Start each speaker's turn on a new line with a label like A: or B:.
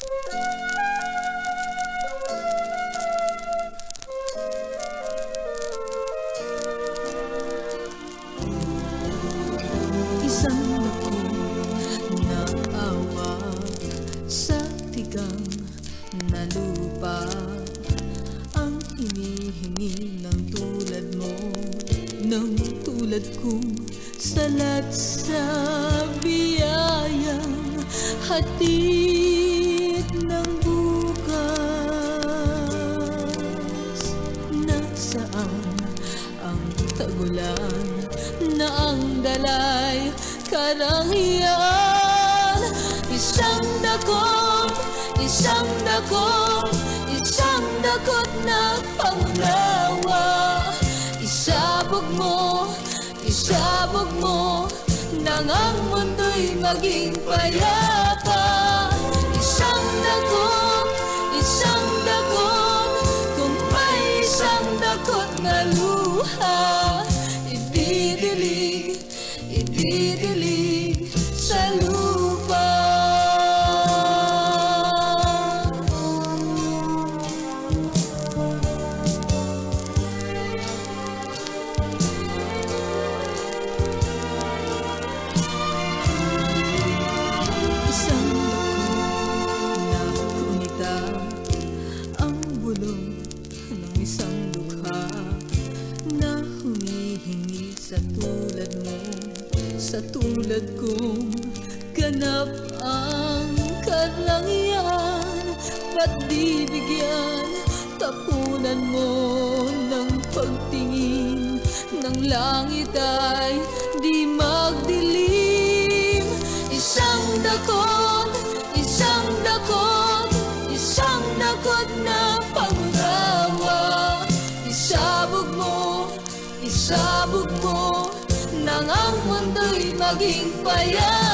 A: Isang ako na awa sa tigang na lupa, ang hinihingi ng tulad mo, ng tulad kong salat sa biyayang hatid ng bukas. Nasaan ang tagulan na ang dalay karangyaan? Isang dakong, isang dakong, isang dakot na pangunawa. Isabog mo nang ang mundo'y maging payapa. Isang dakong, kung may isang dakot na luha, ididilig sa lupa. Isang dako na kunita ang bulong ng isang dukha na humihingi sa tulad mo, sa tulad kong ganap ang karangyaan. Ba't di bigyan, tapunan mo ng pagtingin, ng langit ay di magdilim. Isang dakot, isang dakot, isang dakot na pangunawa. Isabog mo nang ang mundo'y maging payapa.